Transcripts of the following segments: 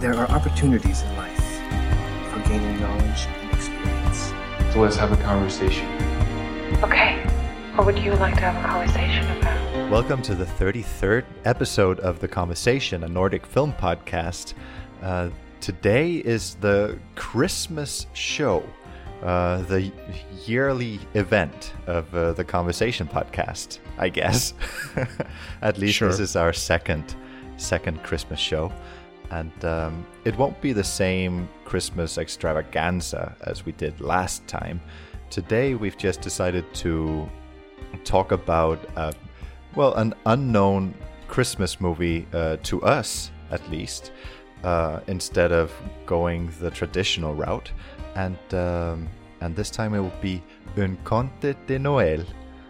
there are opportunities in life for gaining knowledge and experience. So let's have a conversation. Okay, what would you like to have a conversation about? Welcome to the 33rd episode of The Conversation, a Nordic film podcast. Today is the Christmas show, the yearly event of the Conversation podcast, I guess. At least Sure. This is our second Christmas show. And it won't be the same Christmas extravaganza as we did last time. Today we've just decided to talk about, an unknown Christmas movie to us, at least, instead of going the traditional route. And this time it will be Un Conte de Noël,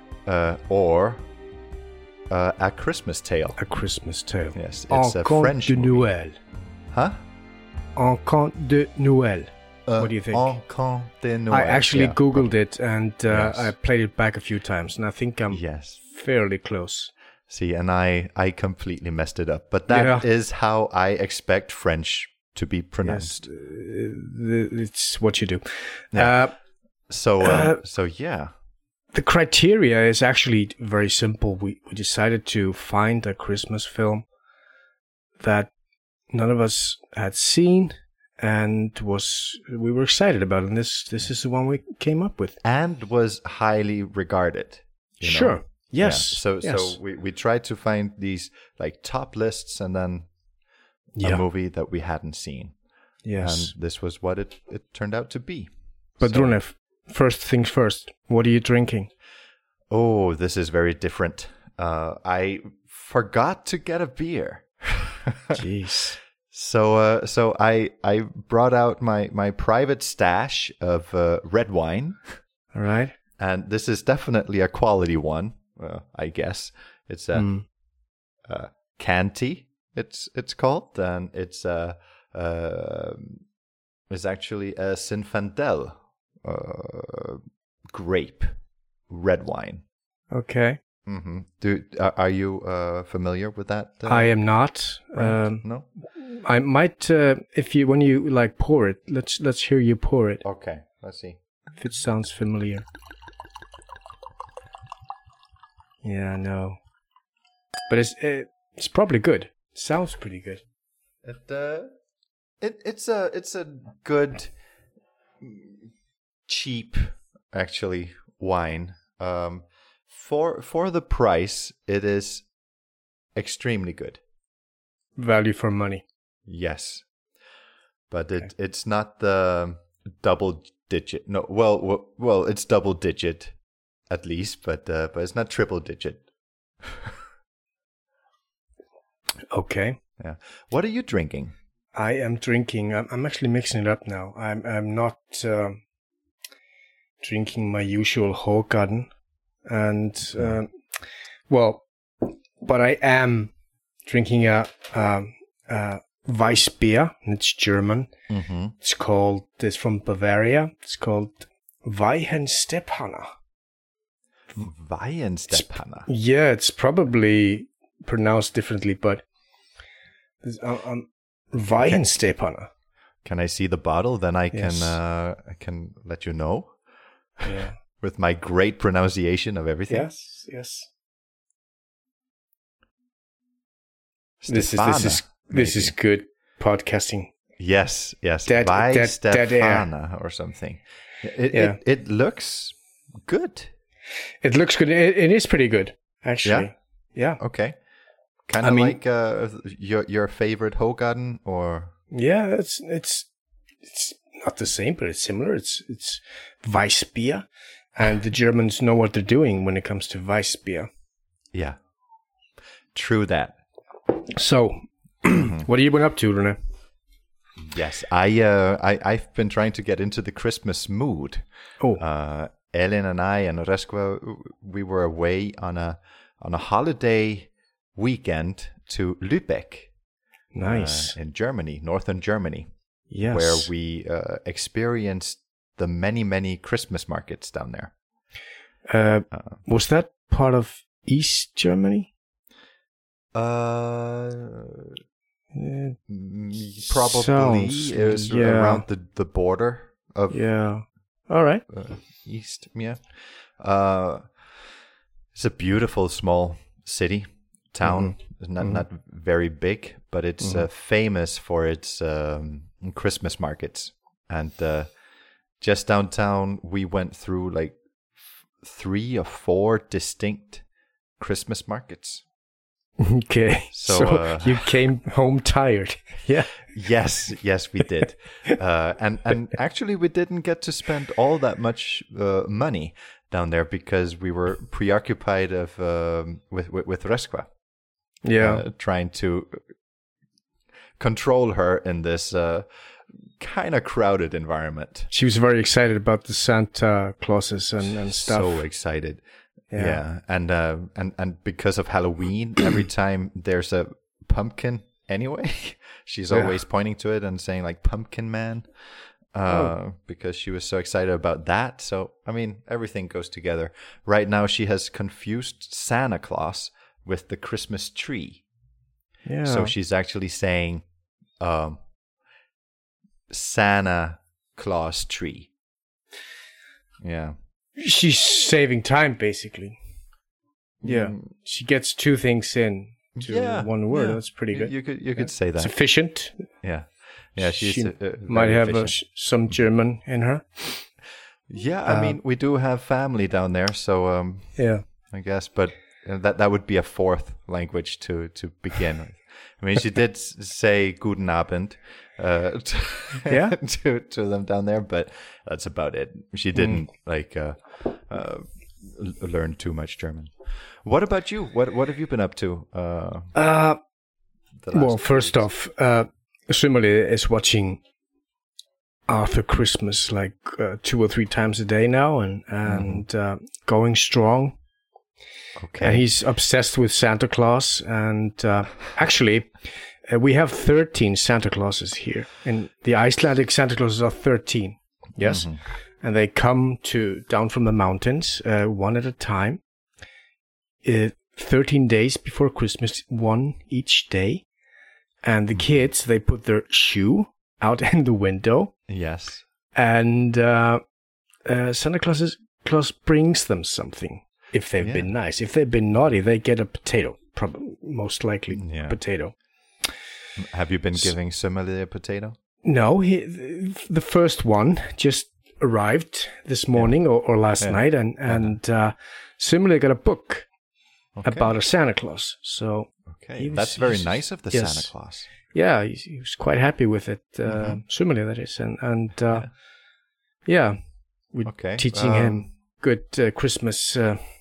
or A Christmas Tale. A Christmas Tale. Yes, it's a Conte French de movie. Noël. Huh? Un Conte de Noël. What do you think? Un Conte de Noël. I actually yeah. Googled it and Yes. I played it back a few times, and I think I'm Yes. fairly close. See, and I completely messed it up. But that is how I expect French to be pronounced. It's what you do. Yeah. So yeah. The criteria is actually very simple. We decided to find a Christmas film that none of us had seen and we were excited about, and this is the one we came up with. And was highly regarded. you know? Sure. Yes. Yeah. Yes. So we tried to find these like top lists and then Yeah. a movie that we hadn't seen. Yes. And this was what it turned out to be. But So- Rune, first things first. What are you drinking? Oh, this is very different. I forgot to get a beer. Jeez. So I brought out my private stash of red wine, All right. and this is definitely a quality one. I guess it's a Canty. It's called, and it's actually a Zinfandel grape red wine. Okay. Mm-hmm. Are you familiar with that? I am not. brand? No. I might when you like pour it. Let's hear you pour it. Okay. Let's see. If it sounds familiar. Yeah, no. But it's probably good. Sounds pretty good. It's a good, cheap, actually, wine. For the price, it is extremely good. Value for money. Yes, but Okay. it's not the double digit. No, well, it's double digit at least, but it's not triple digit. Okay. Yeah. What are you drinking? I am drinking. I'm actually mixing it up now. I'm not drinking my usual Hogarden, and but I am drinking a Weissbier. It's German. Mm-hmm. It's from Bavaria. It's called Weihenstephaner. Weihenstephaner. Yeah, it's probably pronounced differently, but it's, Weihenstephaner. Can I see the bottle? Then I can Yes. I can let you know Yeah. with my great pronunciation of everything. Yes. Yes. This is good podcasting. Yes. Dead Stefana or something. It looks good. It looks good. It is pretty good, actually. Yeah. Okay. Kind I of mean- like your favorite Hogarden, or Yeah. It's not the same, but it's similar. It's Weissbier, and the Germans know what they're doing when it comes to Weissbier. yeah. True that. So, what have you been up to, Rune? Yes, I've been trying to get into the Christmas mood. Oh, Ellen and I and Resko, we were away on a holiday weekend to Lübeck, nice. in Germany, northern Germany, Yes. where we experienced the many Christmas markets down there. Was that part of East Germany? Probably sounds- it was yeah. around the border of Yeah. All right. east. Yeah, it's a beautiful small city town. It's not very big, but it's famous for its Christmas markets. And just downtown, we went through like 3 or 4 distinct Christmas markets. Okay. So, You came home tired. Yeah. Yes, we did, and actually we didn't get to spend all that much money down there because we were preoccupied with Reskva, Yeah. trying to control her in this kind of crowded environment. She was very excited about the Santa Clauses and stuff. So excited, Yeah. and because of Halloween, every time there's a pumpkin, anyway, she's always pointing to it and saying like "Pumpkin Man," because she was so excited about that. So I mean, everything goes together. Right now, she has confused Santa Claus with the Christmas tree. Yeah. So she's actually saying Santa Claus tree. Yeah. She's saving time, basically. Yeah. She gets 2 things in to one word. yeah. That's pretty good. You could say that. It's efficient. Yeah. Yeah, she's She very might have efficient. some German in her. Yeah, I mean, we do have family down there, so Yeah. I guess, but that would be a 4th language to begin with. I mean, she did say "Guten Abend" Yeah. to them down there, but that's about it. She didn't learn too much German. What about you? What have you been up to? The last Well, 2 first weeks? off, Simile is watching Arthur Christmas like 2 or 3 times a day now, and going strong. Okay. And he's obsessed with Santa Claus. And actually, we have 13 Santa Clauses here. And the Icelandic Santa Clauses are 13. Yes. And they come down from the mountains, one at a time. 13 days before Christmas, one each day. And the kids, they put their shoe out in the window. Yes. And Santa Claus brings them something. If they've been nice. If they've been naughty, they get a potato. Probably, most likely, potato. Have you been giving Simile a potato? No, the first one just arrived this morning or last night, and Simile got a book about a Santa Claus. So that's very nice of the Santa Claus. Yeah, he was quite happy with it. Simile, that is, and we're teaching him good Christmas.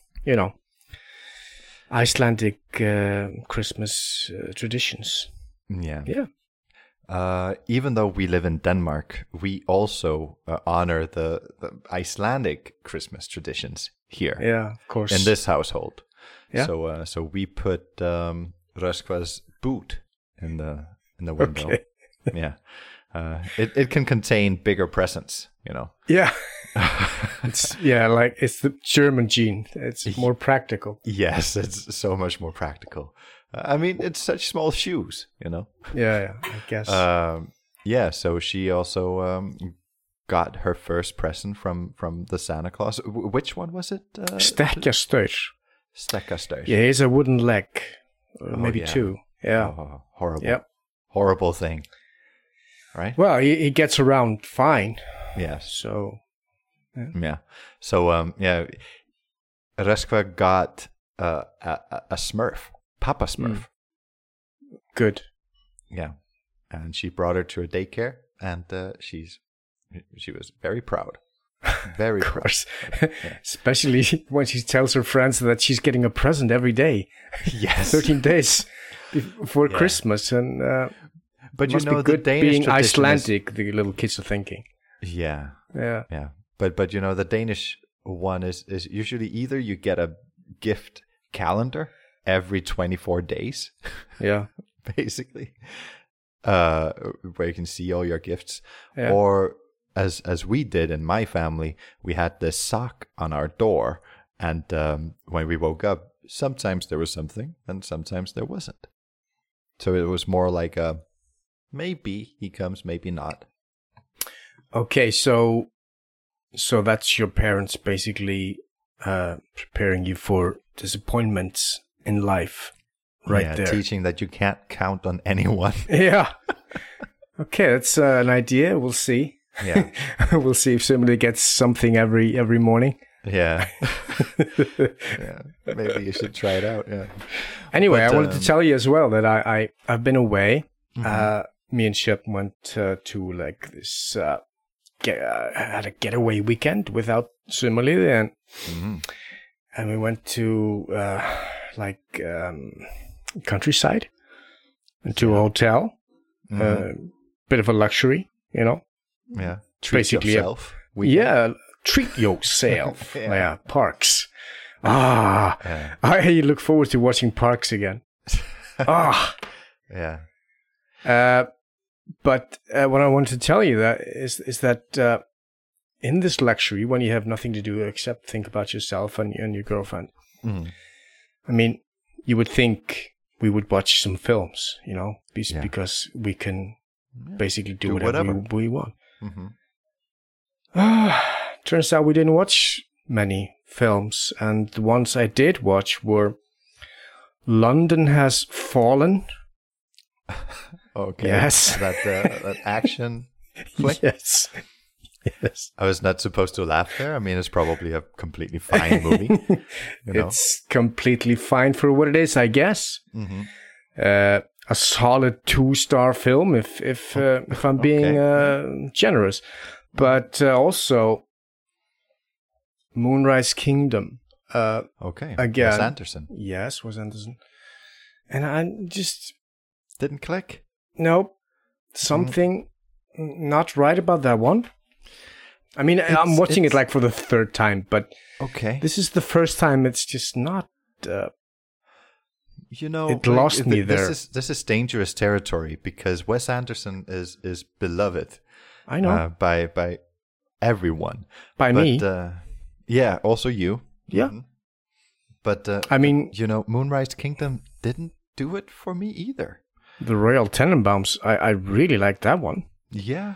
Icelandic Christmas traditions. Yeah. Yeah. Even though we live in Denmark, we also honor the Icelandic Christmas traditions here. Yeah, of course. In this household. Yeah. So we put Röskva's boot in the window. Okay. Yeah. It can contain bigger presents, you know. Yeah. It's the German gene. It's more practical. Yes, it's so much more practical. I mean, it's such small shoes, you know. Yeah, I guess. So she also got her first present from the Santa Claus. Which one was it? Stekkastur. Stekkastur. Yeah, he has a wooden leg, maybe 2. Yeah. Oh, horrible. Yep. Horrible thing. Right? Well, he gets around fine. Yes. So. Yeah. So Röskva got a Smurf, Papa Smurf. Good. Yeah, and she brought her to a daycare, and she was very proud, very Of proud. course. Especially when she tells her friends that she's getting a present every day. Yes, 13 days before Christmas, and but you must know be good the Danish being tradition Icelandic. The little kids are thinking. Yeah. Yeah. But you know the Danish one is usually either you get a gift calendar every 24 days. Yeah. Basically, where you can see all your gifts, Yeah. or as we did in my family, we had this sock on our door, and when we woke up, sometimes there was something, and sometimes there wasn't. So it was more like a maybe he comes, maybe not. Okay, so that's your parents basically preparing you for disappointments in life, right there. Teaching that you can't count on anyone. Yeah. Okay, that's an idea. We'll see. Yeah. We'll see if somebody gets something every morning. Yeah. Yeah. Maybe you should try it out. Yeah. Anyway, But, I wanted to tell you as well that I've been away. Mm-hmm. Me and Shep went to like this had a getaway weekend without Sønderlille, and we went to countryside, into a hotel, bit of a luxury, you know. Yeah. Treat Basically, yourself. Yeah, treat yourself. Yeah. Parks. I look forward to watching Parks again. Yeah. But what I wanted to tell you that is that in this luxury, when you have nothing to do except think about yourself and your girlfriend, I mean, you would think we would watch some films, you know, because we can basically do whatever we want. Turns out we didn't watch many films, and the ones I did watch were London Has Fallen. Okay. Yes. That action flick. Yes. I was not supposed to laugh there. I mean, it's probably a completely fine movie. You know? It's completely fine for what it is, I guess. A solid 2-star film, if I'm being generous. But also Moonrise Kingdom. Okay. Again. Wes Anderson. Yes, Wes Anderson. And I just... Didn't click? Nope. Something not right about that one. I mean, I'm watching it like for the third time, but this is the first time it's just not... you know, it lost me there. This is dangerous territory because Wes Anderson is beloved. I know. By everyone. By me. Yeah, also you. Yeah. But, I mean... you know, Moonrise Kingdom didn't do it for me either. The Royal Tenenbaums, I really like that one. Yeah.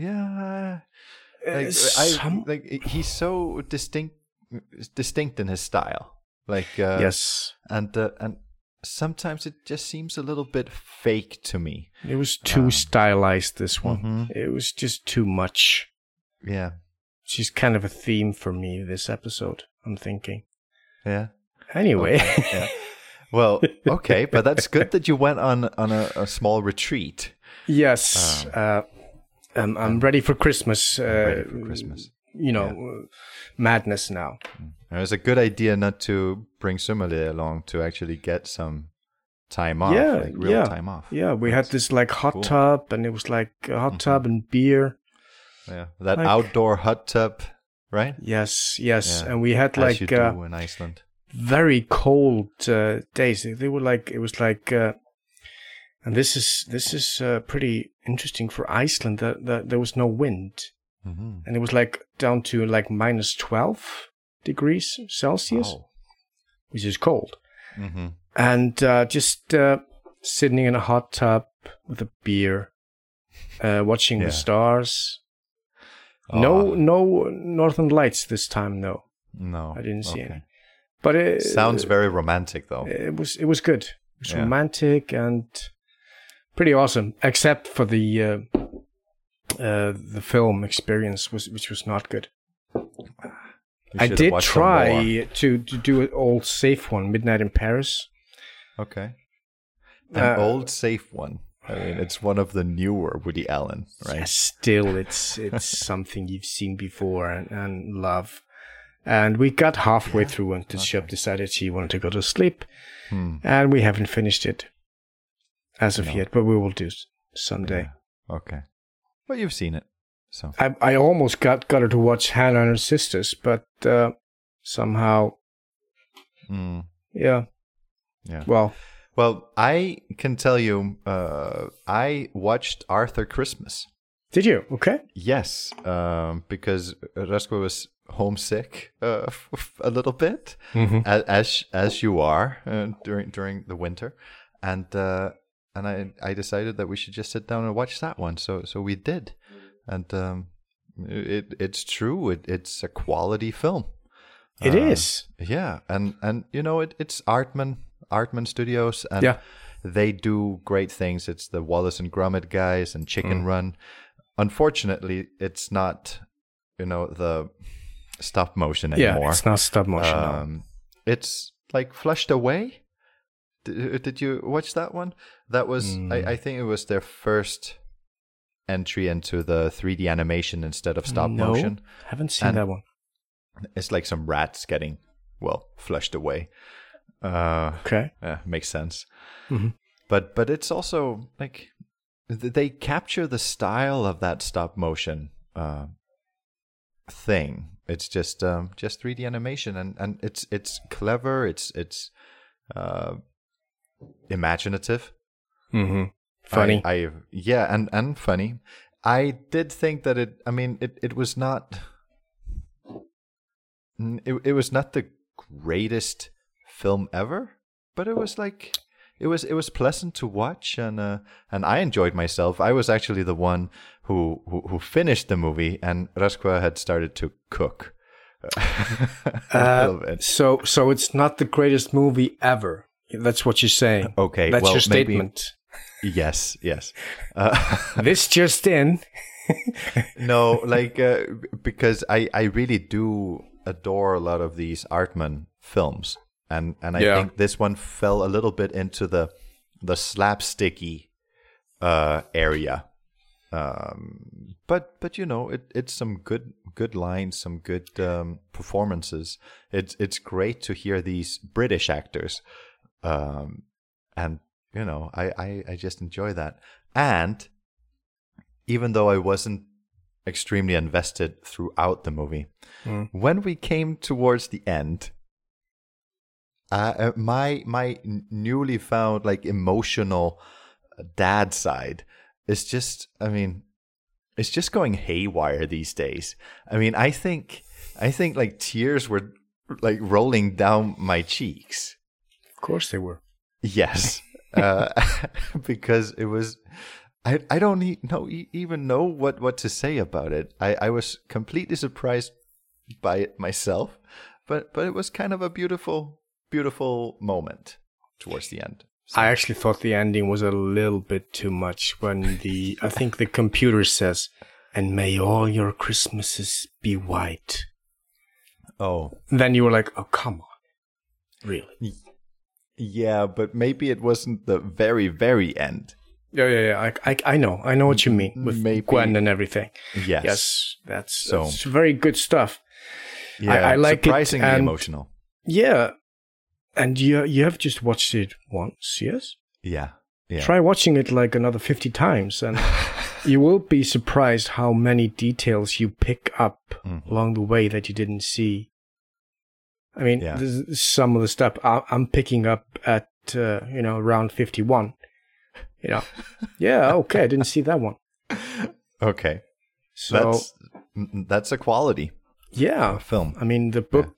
He's so distinct in his style. Yes. And sometimes it just seems a little bit fake to me. It was too stylized, this one. It was just too much. Yeah. She's kind of a theme for me, this episode, I'm thinking. Yeah. Anyway. Okay. Yeah. Well, okay, but that's good that you went on a small retreat. Yes. I'm ready for Christmas. Ready for Christmas. You know, madness now. It was a good idea not to bring Sønderlille along to actually get some time off, real time off. Yeah, we had this like hot tub, and it was like a hot tub and beer. Yeah, that outdoor hot tub, right? Yes, Yeah. and we had as you do in Iceland. Very cold days. They were like, it was like, and this is pretty interesting for Iceland that there was no wind, and it was like down to like minus 12 degrees Celsius, which is cold, and just sitting in a hot tub with a beer, watching the stars. No Northern Lights this time. No, I didn't see any. But it sounds very romantic, though. It was good. It was romantic and pretty awesome, except for the film experience, which was not good. I did try to do an old safe one, Midnight in Paris. Okay, an old safe one. I mean, it's one of the newer Woody Allen, right? Yes, still, it's something you've seen before and love. And we got halfway through and the Shep decided she wanted to go to sleep. And we haven't finished it as of yet, but we will do someday. Yeah. Okay. Well, you've seen it. So I almost got her to watch Hannah and her sisters, but somehow... Yeah. Well, I can tell you, I watched Arthur Christmas. Did you? Okay. Yes, because Röskva was homesick a little bit, as you are during the winter, and I decided that we should just sit down and watch that one. So we did, and it's true. It's a quality film. It is. Yeah, and you know it's Artman Studios, and Yeah. they do great things. It's the Wallace and Gromit guys and Chicken Run. Unfortunately, it's not, the stop motion anymore. Yeah, it's not stop motion. No. It's like Flushed Away. Did you watch that one? That was, I think it was their first entry into the 3D animation instead of stop No, motion. haven't seen And that one. It's like some rats getting, flushed away. Okay. Makes sense. Mhm. But it's also like they capture the style of that stop motion thing. It's just 3D animation, and it's clever. It's imaginative. Mm-hmm. Funny. And funny. I did think that it was not. It was not the greatest film ever, but it was like it was pleasant to watch, and I enjoyed myself. I was actually the one who finished the movie, and Röskva had started to cook. A little bit. So it's not the greatest movie ever. That's what you're saying. Okay, That's well, your maybe- statement. Yes. This just in. No, like because I really do adore a lot of these Artman films, and I Yeah. think this one fell a little bit into the slapsticky area. But it's some good lines, some good performances. It's great to hear these British actors, and I just enjoy that. And even though I wasn't extremely invested throughout the movie, when we came towards the end, my newly found like emotional dad side is just, it's just going haywire these days. I think like tears were like rolling down my cheeks. Of course they were. Yes, because it was. I don't even know what to say about it. I was completely surprised by it myself, but it was kind of a beautiful moment towards the end. So, I actually thought the ending was a little bit too much when I think the computer says, "And may all your Christmases be white." oh Then you were like, "Oh, come on, really?" yeah, but maybe it wasn't the very very end. Yeah. I know what you mean with Maybe- Gwen and everything. Yes, Yes, that's So- very good stuff. yeah, I like it, surprisingly and- emotional. Yeah, and you have just watched it once, yes? Yeah. Try watching it like another 50 times, and you will be surprised how many details you pick up along the way that you didn't see. Yeah. There's some of the stuff I'm picking up at around 51. Yeah, okay, I didn't see that one. Okay, So that's a quality yeah, film. the book,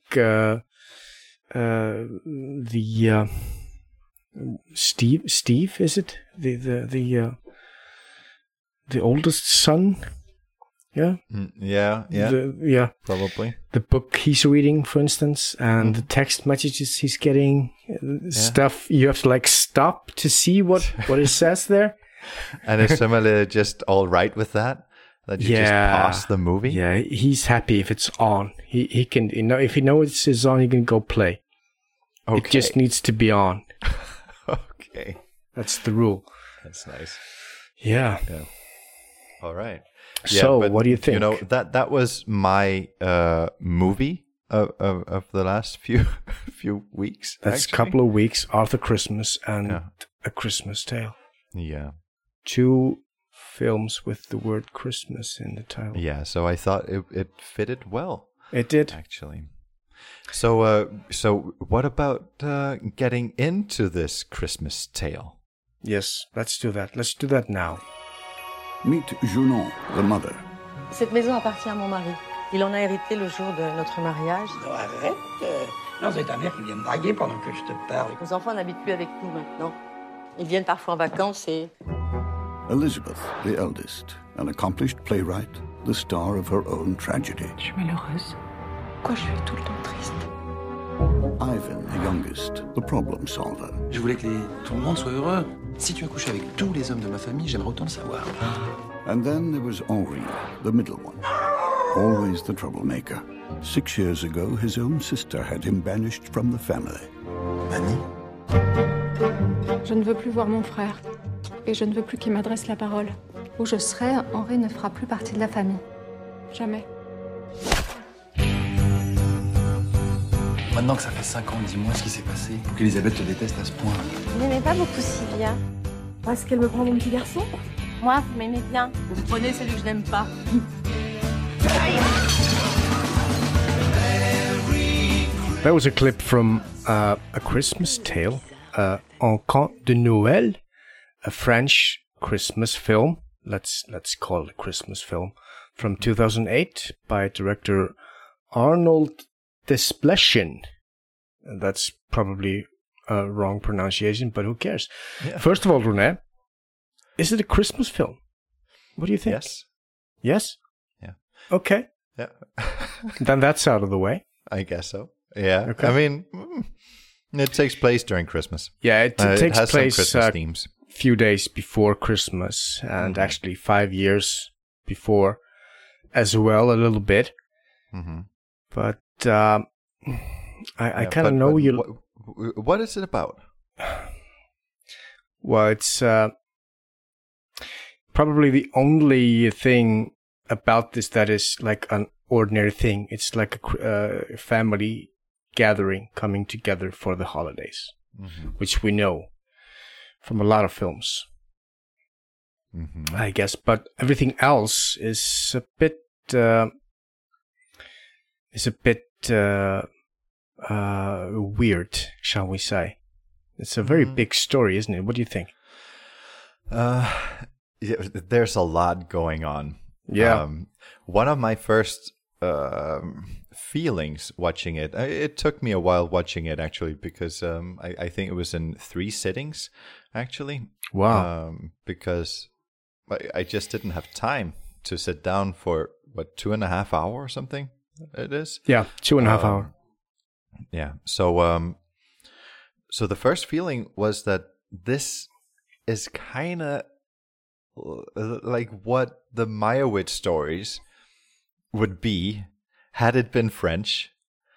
Steve, is it the oldest son? Yeah, Yeah, probably. The book he's reading, for instance, and the text messages he's getting, stuff you have to like stop to see what it says there. And is Samuel just all right with that? That you just pause the movie? Yeah, he's happy if it's on. He can, if he knows it's on, he can go play. Okay. It just needs to be on. Okay. That's the rule. That's nice. Yeah. All right. So, but, what do you think? That was my movie of the last few weeks. That's actually. a couple of weeks, Arthur Christmas and A Christmas Tale. Yeah. 2 films with the word Christmas in the title. Yeah, so I thought it fitted well, It did. actually. So what about getting into this Christmas tale? Yes, let's do that. Let's do that now. Meet Junon, the mother. Cette maison appartient à mon mari. Il en a hérité le jour de notre mariage. Non, arrête. Non, c'est ta mère qui vient me draguer pendant que je te parle. Nos enfants n'habitent plus avec nous maintenant. Ils viennent parfois en vacances et... Elizabeth, the eldest, an accomplished playwright, the star of her own tragedy. Je suis malheureuse. Pourquoi je suis tout le temps triste? Ivan, the youngest, the problem solver. Je voulais que tout le monde soit heureux. Si tu as couché avec tous les hommes de ma famille, j'aimerais autant le savoir. And then there was Henri, the middle one, always the troublemaker. 6 years ago, his own sister had him banished from the family. Mamie? Je ne veux plus voir mon frère. Et je ne veux plus qu'il m'adresse la parole. Où je serai, Henri ne fera plus partie de la famille. Jamais. Maintenant que ça fait 5 ans, dis-moi ce qui s'est passé pour qu'Elisabeth te déteste à ce point. Vous n'aimez pas beaucoup Sylvia? Est-ce qu'elle me prend mon petit garçon? Moi, vous m'aimez bien. Vous prenez celui que je n'aime pas. That was a clip from A Christmas Tale, Un Conte de Noël, a French Christmas film. Let's call it a Christmas film from 2008 by director Arnold Desplechin. That's probably a wrong pronunciation, but who cares? Yeah. First of all, René, is it a Christmas film? What do you think? Yes. Yes? Yeah. Okay. Yeah. Then that's out of the way. I guess so. Yeah. Okay. I mean, it takes place during Christmas. Yeah, it takes has place some Christmas themes. Few days before Christmas, and actually 5 years before as well, a little bit. Mm-hmm. But I kind of know you. What is it about? Well, it's probably the only thing about this that is like an ordinary thing. It's like a family gathering coming together for the holidays, which we know from a lot of films, I guess. But everything else is a bit weird, shall we say? It's a very big story, isn't it? What do you think? There's a lot going on. Yeah. One of my first feelings watching it took me a while watching it, actually, because I think it was in 3 sittings, actually. Wow. Because I just didn't have time to sit down for, 2.5 hours or something it is? Yeah, 2.5 hours. Yeah. So the first feeling was that this is kind of like what the Meyerowitz stories would be had it been French.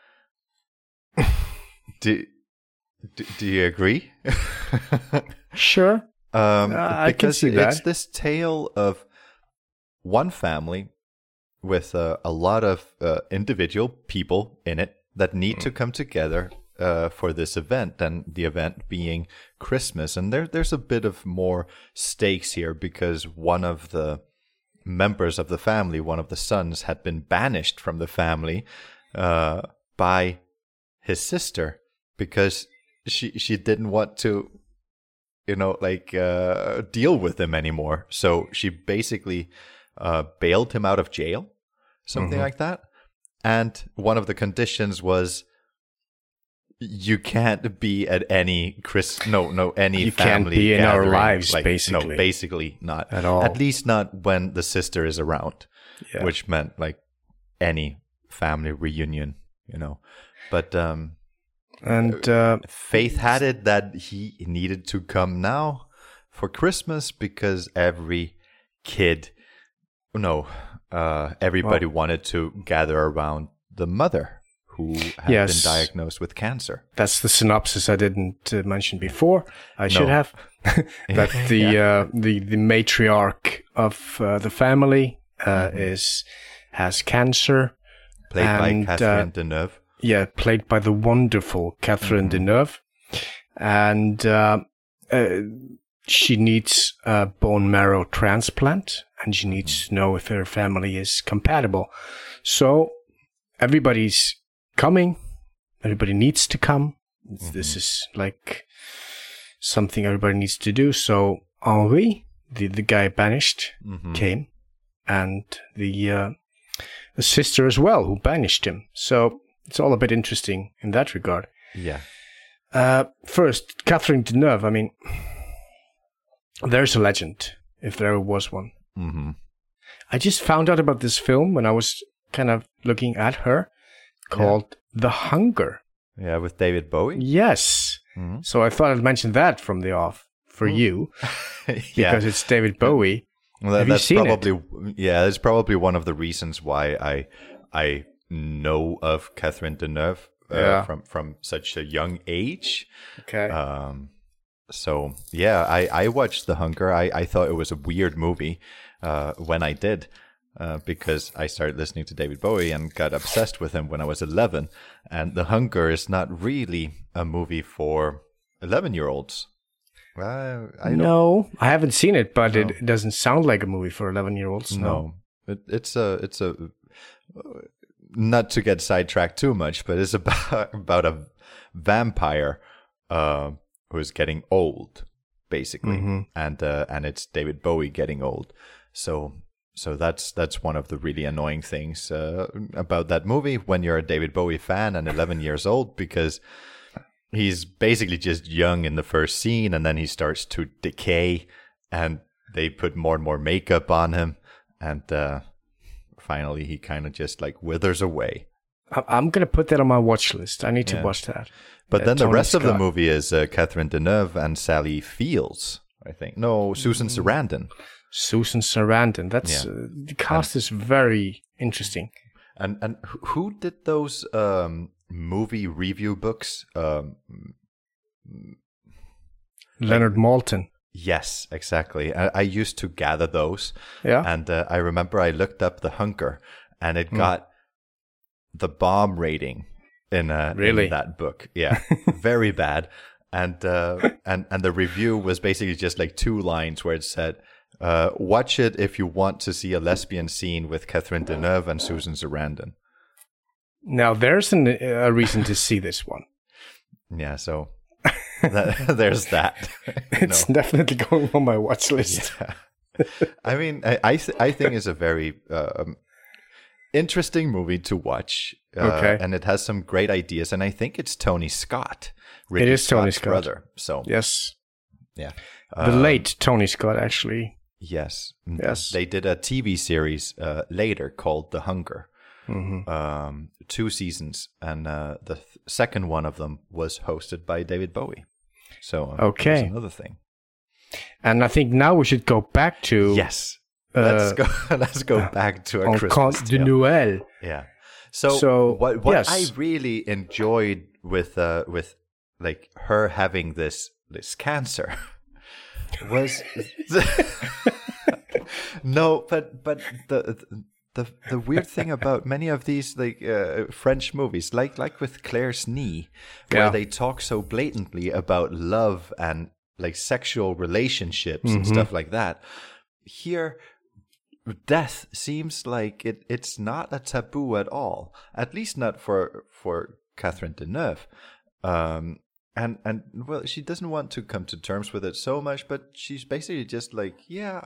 Do you agree? Sure. I can see that. It's this tale of one family with a lot of individual people in it that need to come together for this event, and the event being Christmas. And there's a bit of more stakes here because one of the members of the family, one of the sons, had been banished from the family by his sister because she didn't want to, deal with him anymore. So she basically bailed him out of jail, something like that. And one of the conditions was you can't be at any any you family can't be in our gathering. lives, basically. basically. No, basically not. At all. At least not when the sister is around, which meant any family reunion, But Faith had it that he needed to come now for Christmas because everybody wanted to gather around the mother who had been diagnosed with cancer. That's the synopsis I didn't mention before. I should have. That the matriarch of the family has cancer. Played by Catherine Deneuve. Yeah, played by the wonderful Catherine Deneuve. And she needs a bone marrow transplant, and she needs to know if her family is compatible. So everybody's coming. Everybody needs to come. This is like something everybody needs to do. So Henri, the guy banished, came, and the sister as well, who banished him. So it's all a bit interesting in that regard. Yeah. First, Catherine Deneuve. I mean, There's a legend, if there ever was one. Mm-hmm. I just found out about this film when I was kind of looking at her, called The Hunger. Yeah, with David Bowie. Yes. Mm-hmm. So I thought I'd mention that from the off for you, because it's David Bowie. Well, Have that's you seen probably it? Yeah, it's probably one of the reasons why I know of Catherine Deneuve from such a young age. Okay. So yeah, I watched The Hunger. I thought it was a weird movie when I did. Because I started listening to David Bowie and got obsessed with him when I was 11. And The Hunger is not really a movie for 11-year-olds. No, I haven't seen it, but it doesn't sound like a movie for 11-year-olds. No. It's a not to get sidetracked too much, but it's about a vampire who's getting old, basically. Mm-hmm. And it's David Bowie getting old. So that's one of the really annoying things about that movie when you're a David Bowie fan and 11 years old, because he's basically just young in the first scene, and then he starts to decay, and they put more and more makeup on him, and finally he kind of just like withers away. I'm going to put that on my watch list. I need to watch that. But then the Tony rest of the Scott. movie is Catherine Deneuve and Sally Fields, I think. No, Susan Sarandon. Susan Sarandon. That's the cast is very interesting. And who did those movie review books? Leonard Maltin. Yes, exactly. I used to gather those. Yeah. And I remember I looked up The Hunger, and it got the bomb rating in that book. Yeah, very bad. And the review was basically just like 2 lines where it said, watch it if you want to see a lesbian scene with Catherine Deneuve and Susan Sarandon. Now, there's a reason to see this one. Yeah, so there's that. It's definitely going on my watch list. Yeah. I mean, I think it's a very interesting movie to watch. Okay. And it has some great ideas, and I think it's Tony Scott. It is Tony Scott's Scott. brother. So yes. Yeah. The late Tony Scott, actually. Yes. Yes. They did a TV series later called The Hunger. Mm-hmm. 2 seasons, and the second one of them was hosted by David Bowie. So okay, that's another thing. And I think now we should go back to let's go back to our Christmas Conte de tale. Noël. Yeah. So what I really enjoyed with like her having this cancer was no, but the weird thing about many of these like French movies, like with Claire's Knee, where they talk so blatantly about love and like sexual relationships and stuff like that. Here, death seems like it's not a taboo at all. At least not for Catherine Deneuve. And well, she doesn't want to come to terms with it so much, but she's basically just like, yeah,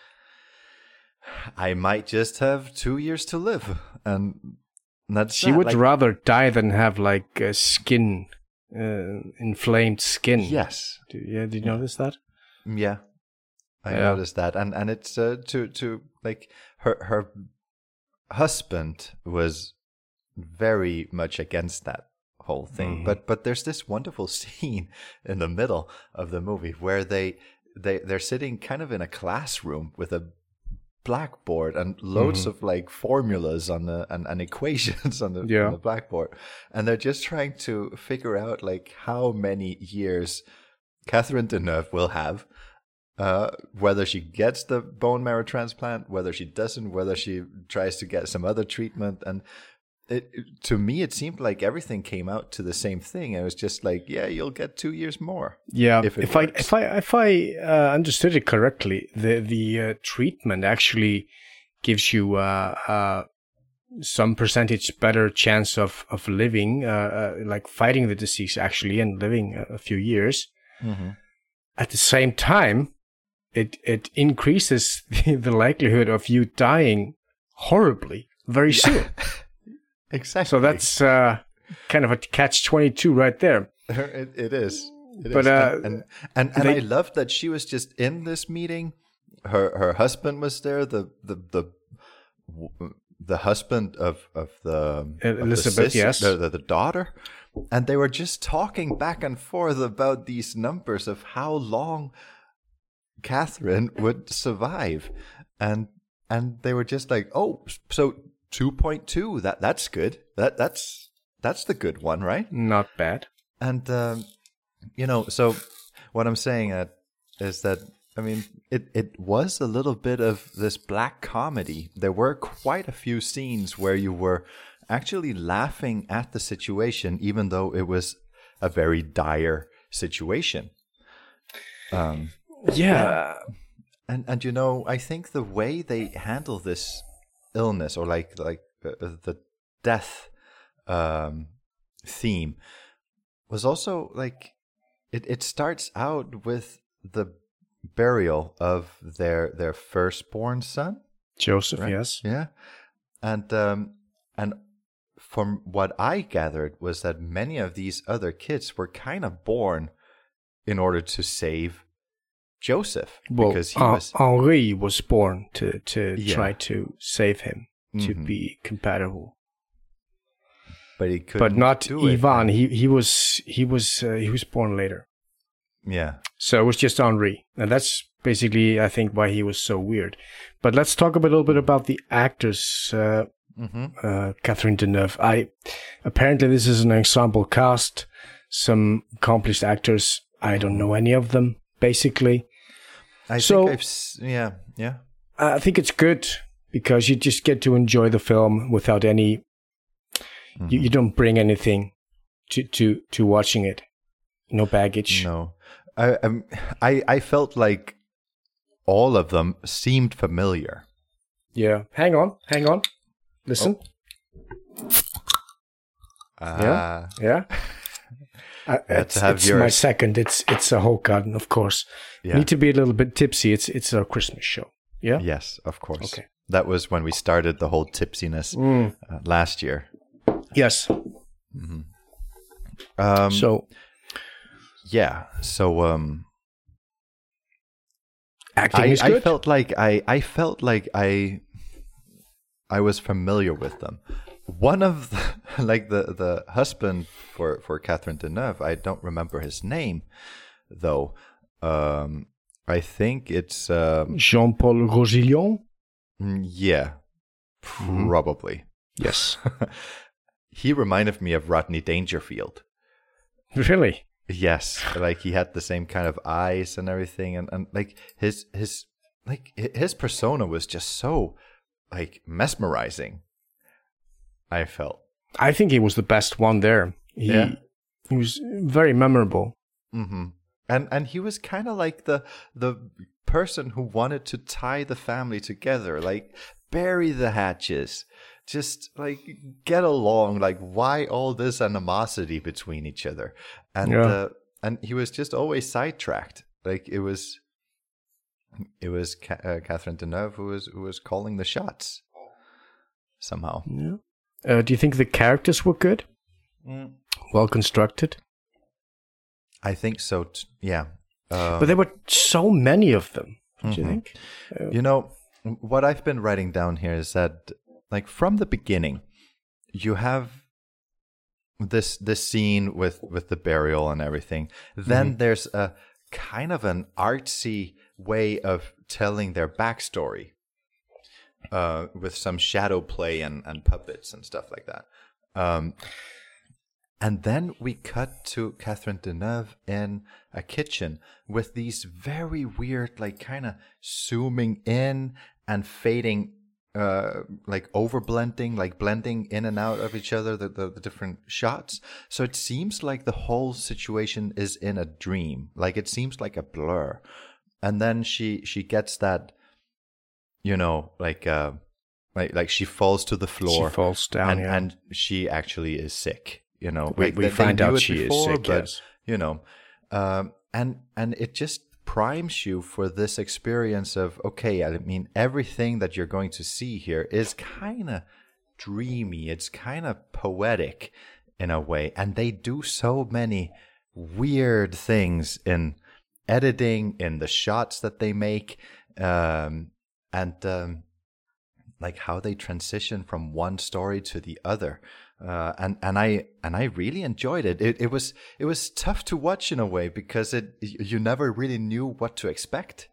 I might just have 2 years to live, and that's she would rather die than have like skin, inflamed skin. Yes. Did you notice that? Yeah, I noticed that, and it's to like her husband was very much against that whole thing, but there's this wonderful scene in the middle of the movie where they're sitting kind of in a classroom with a blackboard and loads of like formulas on the and equations on the blackboard, and they're just trying to figure out like how many years Catherine Deneuve will have, whether she gets the bone marrow transplant, whether she doesn't, whether she tries to get some other treatment. And to me, it seemed like everything came out to the same thing. It was just like, yeah, you'll get 2 years more. Yeah, if I understood it correctly, the treatment actually gives you some percentage better chance of living, like fighting the disease actually and living a few years. Mm-hmm. At the same time, it increases the likelihood of you dying horribly very soon. Exactly. So that's kind of a catch-22 right there. It is. But and I loved that she was just in this meeting. Her husband was there. The husband of the Elizabeth, yes, the daughter, and they were just talking back and forth about these numbers of how long Catherine would survive, and they were just like, oh, so 2.2. That's good. That's the good one, right? Not bad. And so what I'm saying is that, I mean, it was a little bit of this black comedy. There were quite a few scenes where you were actually laughing at the situation, even though it was a very dire situation. Yeah. And I think the way they handle this illness, or like the death theme, was also like it starts out with the burial of their firstborn son, Joseph. right? Yes. Yeah. And from what I gathered was that many of these other kids were kind of born in order to save Joseph, because Henri was born to try to save him, to Mm-hmm. be compatible. But he couldn't. But not do Ivan. it. He was born later. Yeah. So it was just Henri, and that's basically, I think, why he was so weird. But let's talk a little bit about the actors. Catherine Deneuve. Apparently this is an ensemble cast. Some accomplished actors. I don't know any of them, basically. I think I think it's good because you just get to enjoy the film without any. Mm-hmm. You don't bring anything to watching it. No baggage. No, I felt like all of them seemed familiar. Yeah. Hang on. Listen. Oh. Yeah. It's my second. It's a Hokan, of course. Yeah. Need to be a little bit tipsy. It's our Christmas show. Yeah. Yes, of course. Okay. That was when we started the whole tipsiness last year. Yes. Mm-hmm. Acting is good. I felt like I was familiar with them. One of the husband for Catherine Deneuve, I don't remember his name though. I think it's Jean-Paul Rosillon. Yeah, probably. Yes. He reminded me of Rodney Dangerfield. Really? Yes, like he had the same kind of eyes and everything, and like his persona was just so like mesmerizing. I felt. I think he was the best one there. He was very memorable. Mm-hmm. And he was kind of like the person who wanted to tie the family together, like bury the hatches, just like get along. Like, why all this animosity between each other? And he was just always sidetracked. Like it was Catherine Deneuve who was calling the shots somehow. Yeah. Do you think the characters were good? Well constructed? I think so. Yeah. But there were so many of them. Do you think? What I've been writing down here is that, like, from the beginning, you have this scene with the burial and everything. Then there's a kind of an artsy way of telling their backstory, with some shadow play and puppets and stuff like that. And then we cut to Catherine Deneuve in a kitchen with these very weird, like, kind of zooming in and fading, like overblending, like blending in and out of each other, the different shots. So it seems like the whole situation is in a dream. Like, it seems like a blur. And then she gets that, like she falls to the floor. She falls down, and she actually is sick. We find out she is sick, but, and it just primes you for this experience of, okay, I mean, everything that you're going to see here is kind of dreamy. It's kind of poetic in a way. And they do so many weird things in editing, in the shots that they make, and like how they transition from one story to the other. And I really enjoyed it. It was tough to watch in a way because you never really knew what to expect.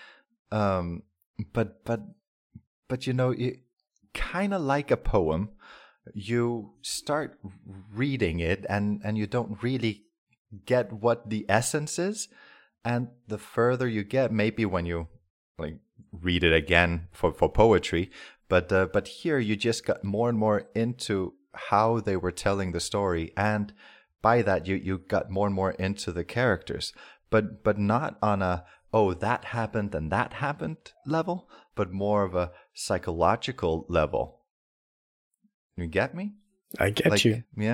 But you know, it kind of like a poem. You start reading it and you don't really get what the essence is, and the further you get, maybe when you like read it again for poetry, but here you just got more and more into how they were telling the story, and by that you got more and more into the characters, but not on a that happened and that happened level, but more of a psychological level. You get me? I get you. Yeah.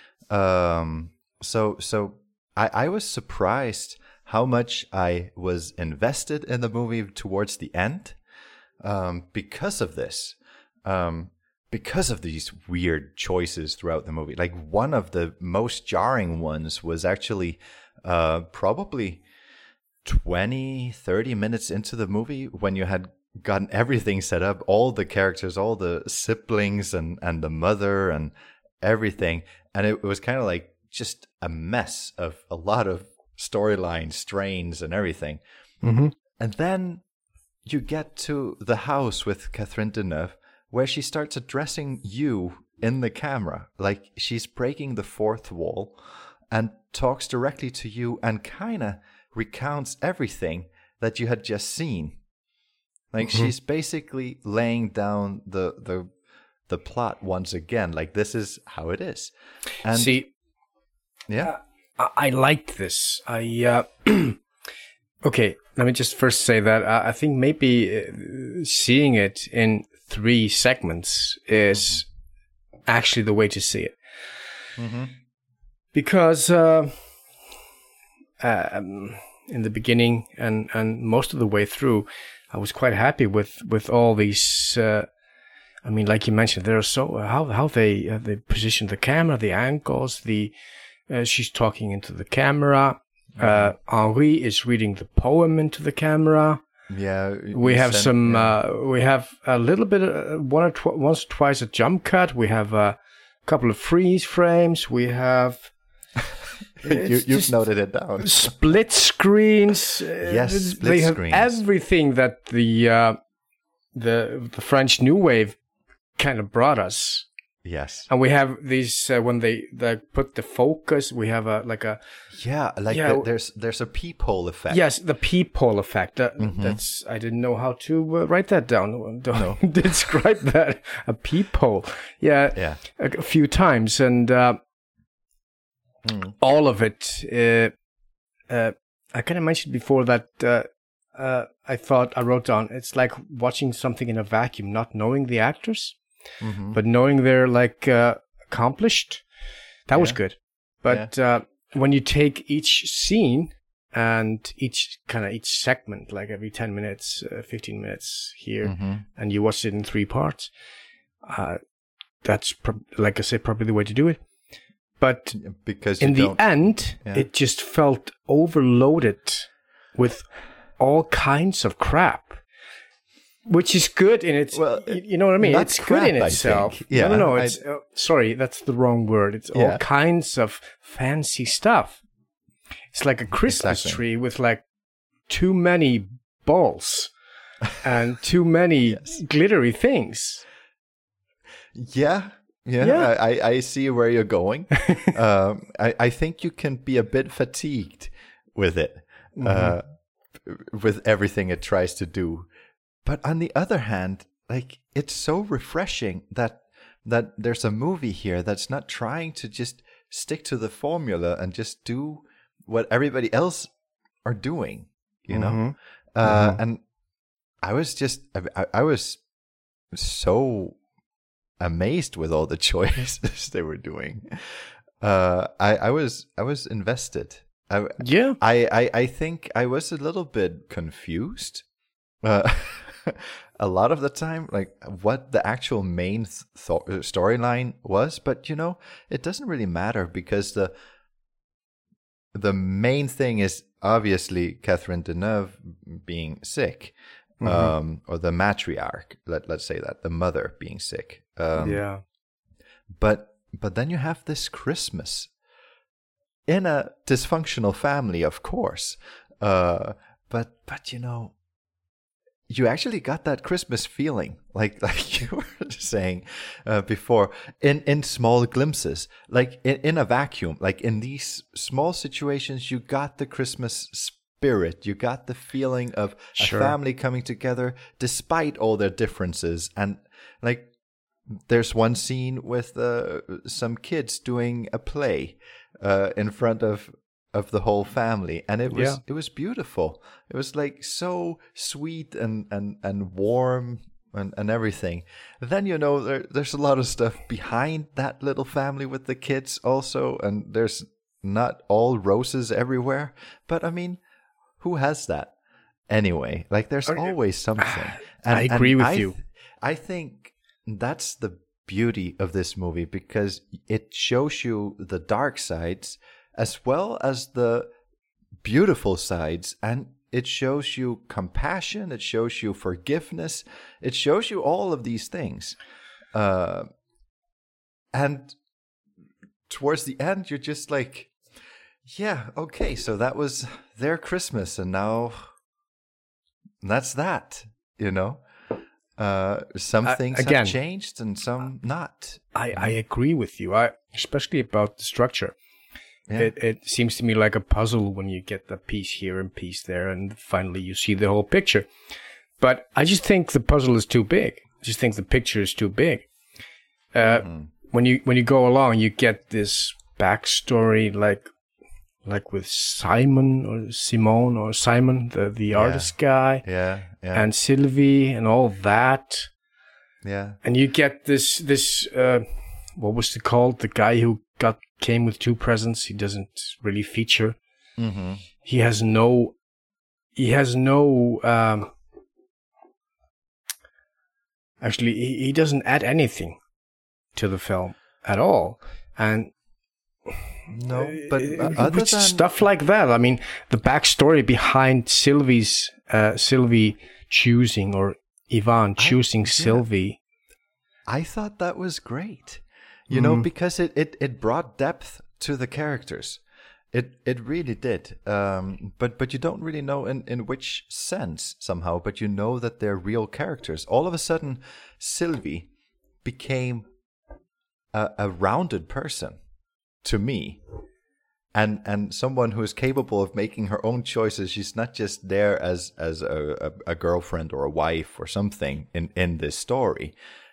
So I was surprised how much I was invested in the movie towards the end, because of this, because of these weird choices throughout the movie. Like one of the most jarring ones was actually probably 20-30 minutes into the movie, when you had gotten everything set up, all the characters, all the siblings and the mother and everything, and it was kind of like just a mess of a lot of storyline strains and everything. Mm-hmm. And then you get to the house with Catherine Deneuve, where she starts addressing you in the camera, like she's breaking the fourth wall and talks directly to you and kind of recounts everything that you had just seen. Like she's basically laying down the plot once again. Like this is how it is. And see, yeah, I liked this. Okay, let me just first say that I think maybe seeing it in 3 segments is actually the way to see it. Mm-hmm. Because in the beginning and most of the way through, I was quite happy with all these. I mean, like you mentioned, there are so how they position the camera, the angles, she's talking into the camera. Henri is reading the poem into the camera. Yeah, we have we have a little bit, once or twice a jump cut. We have a couple of freeze frames. We have. You've noted it down. Split screens. Yes, split they have screens. Everything that the French New Wave kind of brought us. Yes, and we have these when they put the focus. We have there's a peephole effect. Yes, the peephole effect. That's I didn't know how to write that down. Don't describe that. A peephole. Yeah. A few times and. All of it. I kind of mentioned before that I thought I wrote down it's like watching something in a vacuum, not knowing the actors, but knowing they're like accomplished. That was good. But when you take each scene and each segment, like every 10 minutes, 15 minutes here, and you watch it in 3 parts, that's like I said, probably the way to do it. But because in the end, it just felt overloaded with all kinds of crap, which is good in its. Well, you know what I mean? It's crap, good in itself. Yeah, no. It's sorry, that's the wrong word. It's all kinds of fancy stuff. It's like a Christmas tree with like too many balls and too many glittery things. Yeah. Yeah, I see where you're going. I think you can be a bit fatigued with it, with everything it tries to do. But on the other hand, like it's so refreshing that there's a movie here that's not trying to just stick to the formula and just do what everybody else are doing, you know? And I was so amazed with all the choices they were doing. I was invested. I think I was a little bit confused a lot of the time, like what the actual main storyline was. But you know, it doesn't really matter because the main thing is obviously Catherine Deneuve being sick, or the matriarch. Let's say that the mother being sick. Yeah. But then you have this Christmas in a dysfunctional family, of course. But you know, you actually got that Christmas feeling, like you were saying before, in small glimpses, like in a vacuum, like in these small situations, you got the Christmas spirit, you got the feeling of a family coming together despite all their differences. And like, there's one scene with some kids doing a play in front of the whole family, and it was beautiful. It was like so sweet and warm and everything. Then, you know, there's a lot of stuff behind that little family with the kids also, and there's not all roses everywhere, but I mean, who has that anyway? Like, there's always something. And, I agree with you. I think that's the beauty of this movie, because it shows you the dark sides as well as the beautiful sides, and it shows you compassion, it shows you forgiveness, it shows you all of these things. And towards the end, you're just like, yeah, okay, so that was their Christmas, and now that's that, you know? Some things have changed and some not. I agree with you, especially about the structure. Yeah. It seems to me like a puzzle when you get the piece here and piece there, and finally you see the whole picture. But I just think the puzzle is too big. I just think the picture is too big. When you go along, you get this backstory, like with Simon, the artist guy, and Sylvie, and all that. Yeah, and you get this what was it called? The guy who came with two presents. He doesn't really feature. Mm-hmm. He has no. Actually, he doesn't add anything to the film at all, and. No, but other than stuff like that. I mean, the backstory behind Sylvie choosing, or Ivan choosing Sylvie. I thought that was great. You know, because it brought depth to the characters. It really did. But you don't really know in which sense somehow, but you know that they're real characters. All of a sudden, Sylvie became a rounded person to me, and someone who is capable of making her own choices. She's not just there as a girlfriend or a wife or something in this story,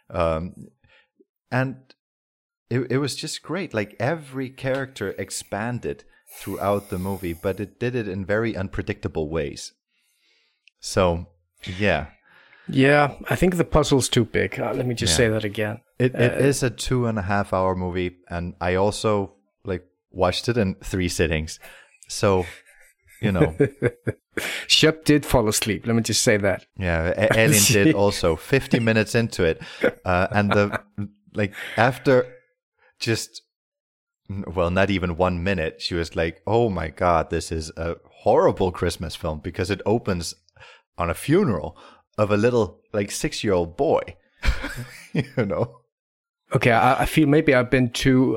and it was just great. Like, every character expanded throughout the movie, but it did it in very unpredictable ways. So, yeah, I think the puzzle's too big. Let me just say that again. It is a 2.5 hour movie, and I also watched it in 3 sittings. So, you know. Shep did fall asleep. Let me just say that. Yeah, Elin did also. 50 minutes into it, and after just, well, not even 1 minute, she was like, "Oh my God, this is a horrible Christmas film," because it opens on a funeral of a little 6-year-old boy. You know. Okay, I feel maybe I've been too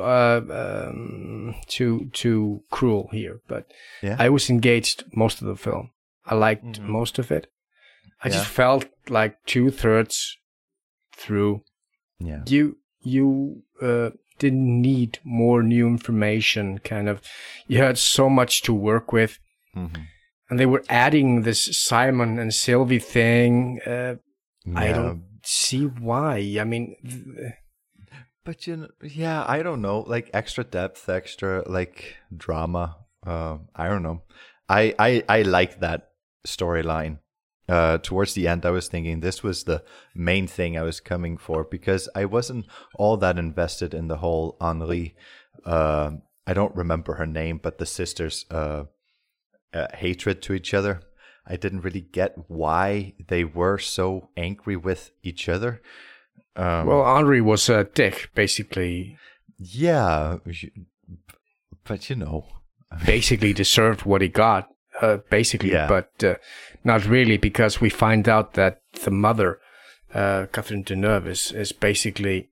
cruel here, but I was engaged most of the film. I liked most of it. I just felt like 2/3 through. Yeah. You didn't need more new information. Kind of, you had so much to work with, and they were adding this Simon and Sylvie thing. I don't see why. I mean. But I don't know, extra depth, extra drama. I don't know. I like that storyline. Towards the end, I was thinking this was the main thing I was coming for, because I wasn't all that invested in the whole Henri. I don't remember her name, but the sisters' hatred to each other. I didn't really get why they were so angry with each other. Well, Henri was a dick, basically. Yeah, but basically deserved what he got, basically, Yeah. but not really, because we find out that the mother, Catherine Deneuve, is basically.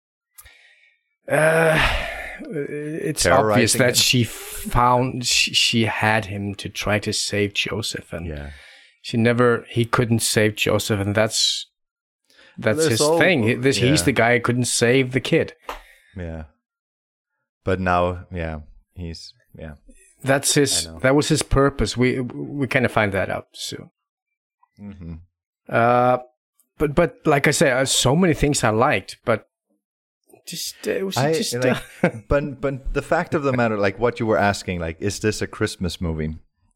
It's obvious Terrorizing that him. she had him to try to save Joseph, and Yeah. he couldn't save Joseph, and that's There's his all- thing. He's yeah. the guy who couldn't save the kid. Yeah. But now, he's That's his. I know. That was his purpose. We kind of find that out soon. Mm-hmm. But like I say, so many things I liked, but it was just. But the fact of the matter, like what you were asking, like, is this a Christmas movie?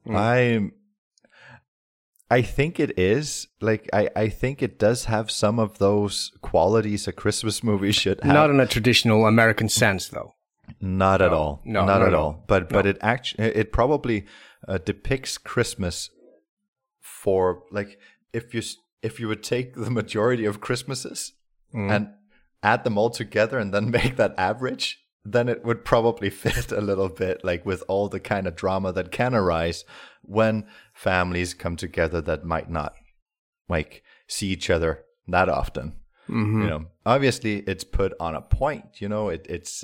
I think it is. Like, I think it does have some of those qualities a Christmas movie should have. Not in a traditional American sense, though. Not at all. No, not no, at no. all. But it actually it probably depicts Christmas for, like, if you would take the majority of Christmases and add them all together and then make that average, then it would probably fit a little bit, like, with all the kind of drama that can arise when families come together that might not, like, see each other that often. Mm-hmm. You know, obviously it's put on a point. You know, it's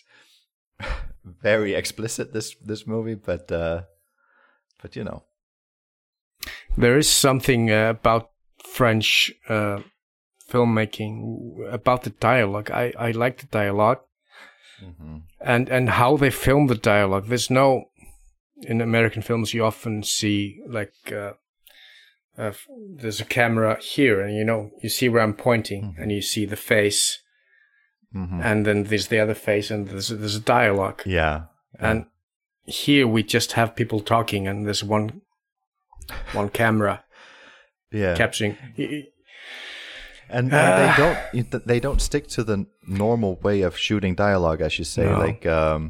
very explicit, this movie, but you know, there is something about French filmmaking, about the dialogue. I like the dialogue, and how they film the dialogue. There's no, in American films you often see, like, there's a camera here, and you see where I'm pointing, and you see the face, and then there's the other face, and there's a dialogue. Yeah. And here we just have people talking, and there's one camera capturing. And they don't stick to the normal way of shooting dialogue, as you say. No. Like,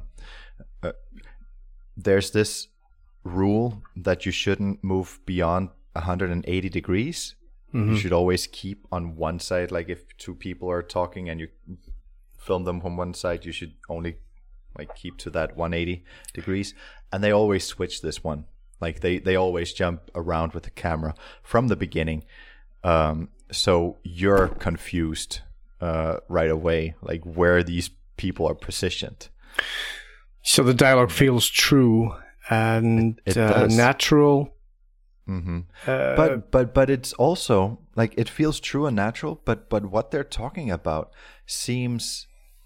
there's this rule that you shouldn't move beyond 180 degrees. You should always keep on one side. Like, if two people are talking and you film them from one side, you should only, like, keep to that 180 degrees. And they always switch this one. Like, they always jump around with the camera from the beginning. So you're confused right away, like, where these people are positioned. So the dialogue feels true and It does. natural. But it's also, like, it feels true and natural, but what they're talking about seems,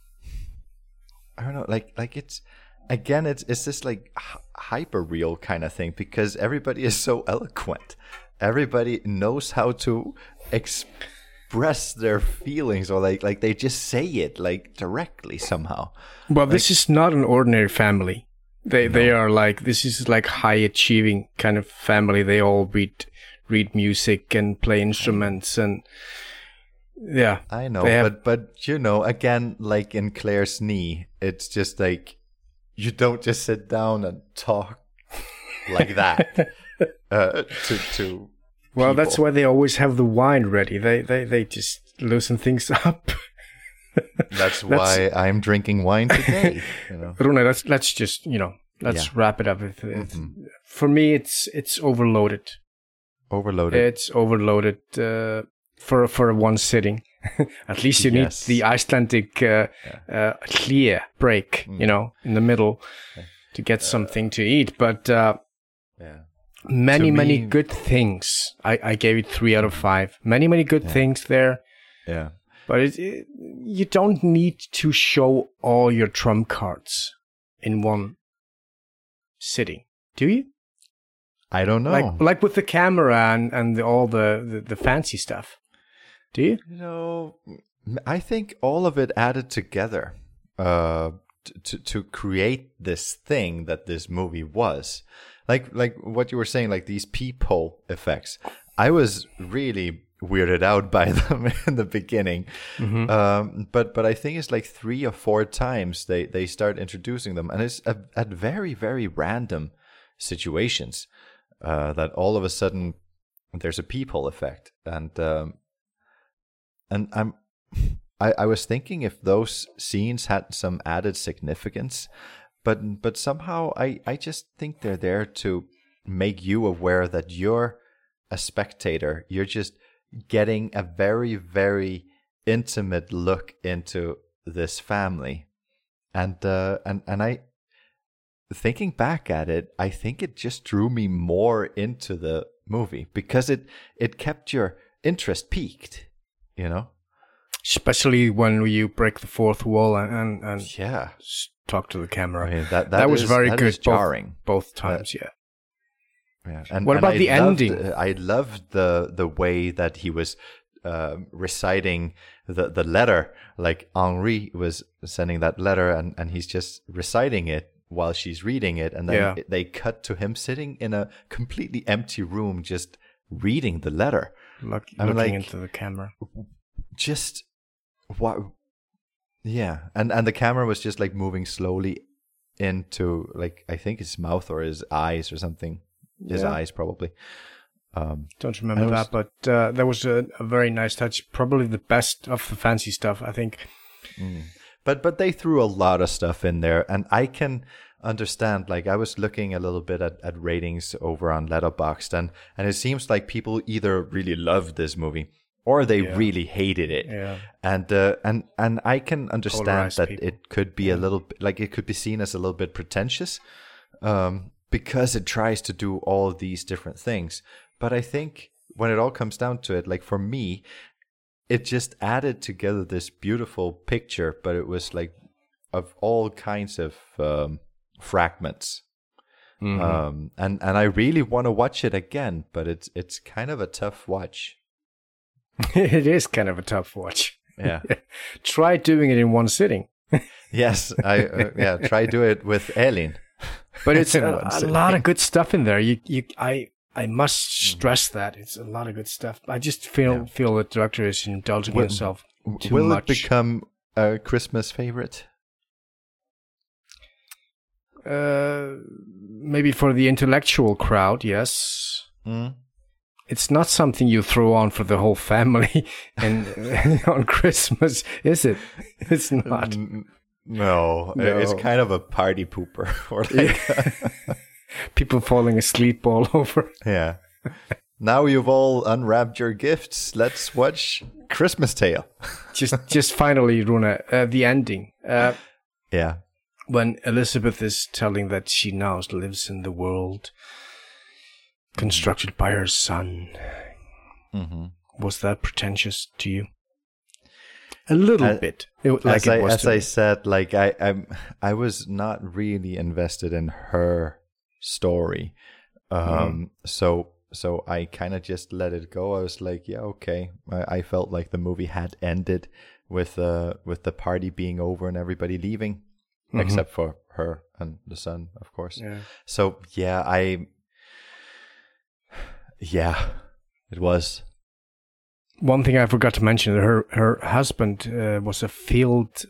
I don't know, like it's, again, it's this, like, hyper real kind of thing, because everybody is so eloquent. Everybody knows how to express their feelings, or like they just say it, like, directly somehow. Well, this is not an ordinary family. They are like, this is like high achieving kind of family. They all read music and play instruments, and yeah. I know, but you know, again, like in Claire's Knee, it's just like, you don't just sit down and talk like that to Well, people. that's why they always have the wine ready. They just loosen things up. That's why I'm drinking wine today. You know? Rune, let's just, wrap it up. For me, it's overloaded. Overloaded. It's overloaded for one sitting. At least you need the Icelandic clear break, in the middle to get something to eat. But many good things. I gave it 3 out of 5. Many good things there. Yeah. But you don't need to show all your trump cards in one sitting, do you? I don't know. Like with the camera and all the fancy stuff. Do you? You know, I think all of it added together to create this thing that this movie was. Like what you were saying, like these peephole effects. I was really weirded out by them in the beginning. But I think it's like 3 or 4 times they start introducing them, and it's at very, very random situations that all of a sudden there's a peephole effect. And I was thinking if those scenes had some added significance, but somehow I just think they're there to make you aware that you're a spectator. You're just getting a very, very intimate look into this family. And I, thinking back at it, I think it just drew me more into the movie because it kept your interest peaked, you know? Especially when you break the fourth wall and yeah, talk to the camera. I mean, that was very good. Is jarring both times, yeah. Yeah. What about the ending? I loved the way that he was reciting the letter. Like Henri was sending that letter, and he's just reciting it while she's reading it, and then they cut to him sitting in a completely empty room, just reading the letter, looking into the camera. Just what? Yeah, and the camera was just like moving slowly into, like, I think his mouth or his eyes or something. His eyes, probably. Don't remember that, but that was a very nice touch. Probably the best of the fancy stuff, I think. But they threw a lot of stuff in there, and I can understand. Like, I was looking a little bit at ratings over on Letterboxd, and it seems like people either really loved this movie or they really hated it. Yeah. And I can understand Polarized that people. it could be a little bit, like, it could be seen as a little bit pretentious. Because it tries to do all these different things. But I think when it all comes down to it, like, for me, it just added together this beautiful picture, but it was like of all kinds of fragments. And I really want to watch it again, but it's kind of a tough watch. It is kind of a tough watch. Yeah. Try doing it in one sitting. Yes, try do it with Elin. But it's a lot of good stuff in there. I must stress that it's a lot of good stuff. I just feel the director is indulging himself too much. Will it become a Christmas favorite? Maybe for the intellectual crowd, yes. It's not something you throw on for the whole family and on Christmas, is it? It's not. No, it's kind of a party pooper. Or like people falling asleep all over. Yeah. Now you've all unwrapped your gifts. Let's watch Christmas Tale. just finally, Rune, the ending. Yeah. When Elizabeth is telling that she now lives in the world constructed by her son. Was that pretentious to you? A little bit. As I said, like, I was not really invested in her story. So I kind of just let it go. I was like, yeah, okay. I felt like the movie had ended with the party being over and everybody leaving, except for her and the son, of course. Yeah. So it was. One thing I forgot to mention: her husband was a Fields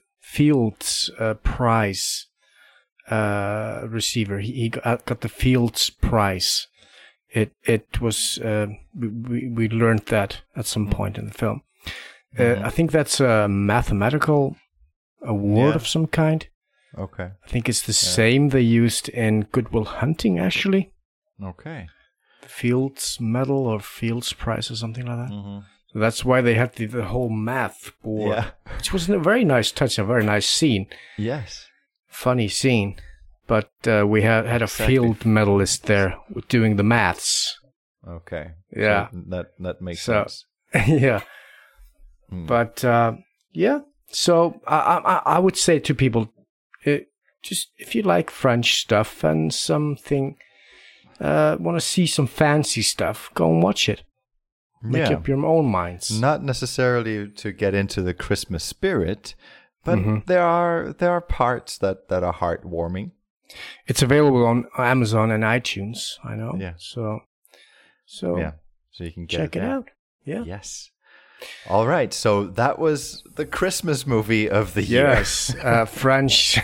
Prize receiver. He got the Fields Prize. It was we learned that at some point in the film. I think that's a mathematical award of some kind. Okay. I think it's the same they used in Good Will Hunting, actually. Okay. The Fields Medal or Fields Prize or something like that. So that's why they had the whole math board, which was a very nice touch, a very nice scene. Yes. Funny scene. But we had a field medalist there doing the maths. Okay. Yeah. So that makes sense. Yeah. But so I would say to people, just if you like French stuff and something, want to see some fancy stuff, go and watch it. Make up your own minds. Not necessarily to get into the Christmas spirit, but there are parts that are heartwarming. It's available on Amazon and iTunes, I know. Yeah. So you can get check it out. Yeah. Yes. All right. So that was the Christmas movie of the year. Yes. French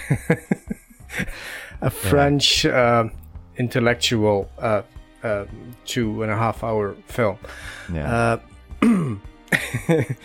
intellectual 2.5 hour film. Yeah.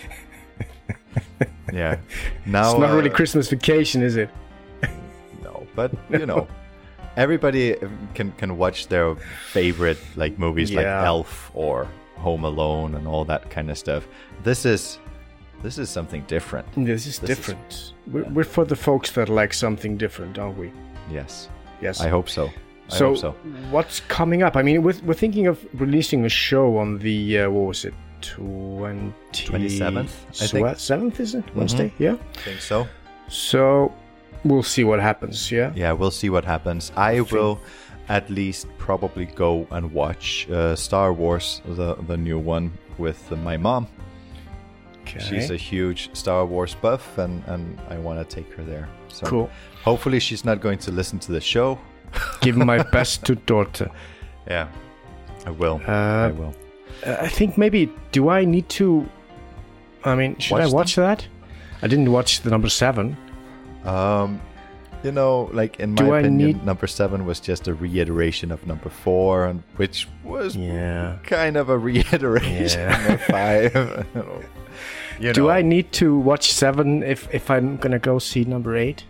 Yeah. Now it's not really Christmas vacation, is it? No. but you know, everybody can watch their favorite like movies like Elf or Home Alone and all that kind of stuff. This is something different. This is different. We're for the folks that like something different, aren't we? Yes. Yes. I hope so. So what's coming up? I mean, we're thinking of releasing a show on the what was it? 27th, I think. 7th, is it? Wednesday? Yeah. I think so. So we'll see what happens, yeah? Yeah, we'll see what happens. I will at least probably go and watch Star Wars, the new one, with my mom. Okay. She's a huge Star Wars buff, and I want to take her there. So cool. Hopefully she's not going to listen to the show. Give my best to daughter. Yeah, I will. I will. I think maybe, do I need to... I mean, should I watch that? I didn't watch the number 7. You know, like in my opinion, number 7 was just a reiteration of number 4, and which was kind of a reiteration of 5. You know. Do I need to watch 7 if I'm gonna go see number 8?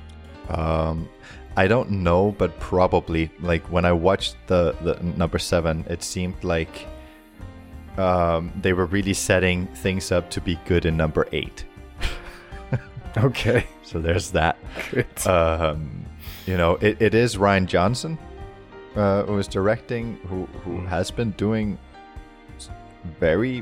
I don't know, but probably. Like when I watched the number 7, it seemed like they were really setting things up to be good in number 8. Okay. So there's that. Good. You know, it is Rian Johnson who is directing, who has been doing very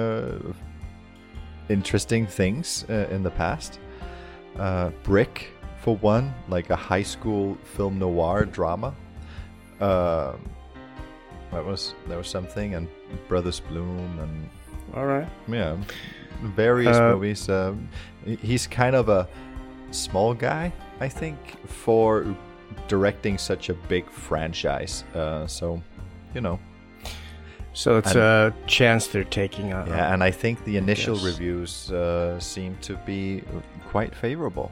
interesting things in the past. Brick, for one, like a high school film noir drama. That was something, and Brothers Bloom, and all right, yeah, various movies. He's kind of a small guy, I think, for directing such a big franchise. So, you know. So it's a chance they're taking. Yeah, and I think the initial reviews seem to be quite favorable.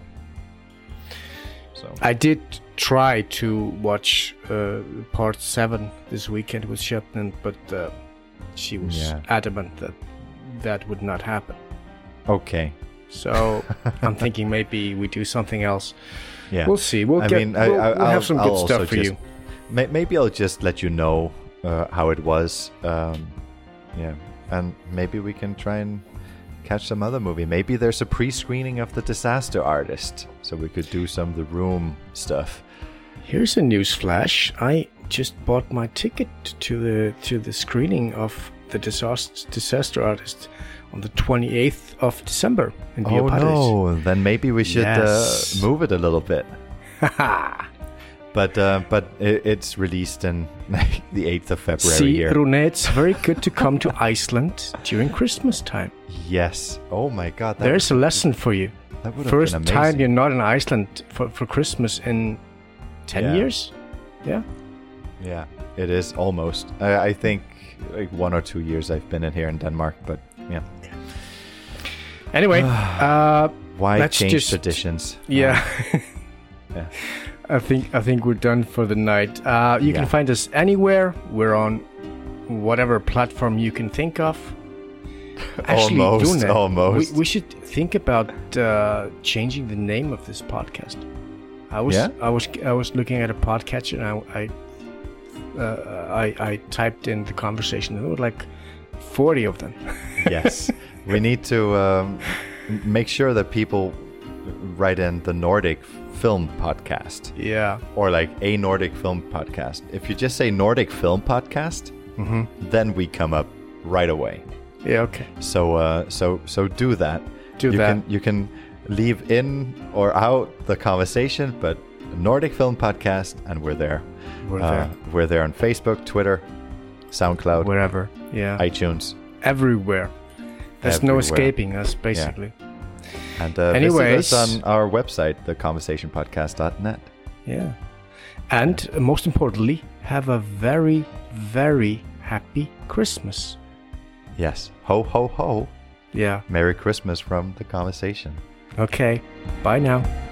So I did try to watch part 7 this weekend with Shepnan, but she was adamant that would not happen. Okay. So I'm thinking maybe we do something else. Yeah, we'll see. We'll have some good stuff for you. Maybe I'll just let you know how it was. Yeah, and maybe we can try and catch some other movie. Maybe there's a pre-screening of The Disaster Artist, so we could do some of the Room stuff. Here's a news flash. I just bought my ticket to the screening of The Disaster Artist on the 28th of December in Bio Paris. Oh no, then maybe we should move it a little bit. But it's released in the 8th of February. See, here. Rune, it's very good to come to Iceland during Christmas time. Yes. Oh my God. There's a lesson for you. That would have First been time you're not in Iceland for Christmas in 10 years? Yeah. Yeah, it is almost. I think like 1 or 2 years I've been in here in Denmark, but yeah. Anyway, why change traditions? Yeah. Yeah. I think we're done for the night. You can find us anywhere. We're on whatever platform you can think of. Actually, almost. We should think about changing the name of this podcast. I was looking at a podcatcher, and I typed in the conversation. There were like 40 of them. Yes, we need to make sure that people write in the Nordic Film Podcast. Yeah. Or like a Nordic Film Podcast. If you just say Nordic Film Podcast, then we come up right away. Yeah, okay. So do that. You can leave in or out the conversation, but Nordic Film Podcast, and we're there. We're there on Facebook, Twitter, SoundCloud, wherever. Yeah. iTunes. Everywhere. There's no escaping us, basically. Yeah. And visit us on our website, theconversationpodcast.net. Yeah. And most importantly, have a very, very happy Christmas. Yes. Ho, ho, ho. Yeah. Merry Christmas from The Conversation. Okay. Bye now.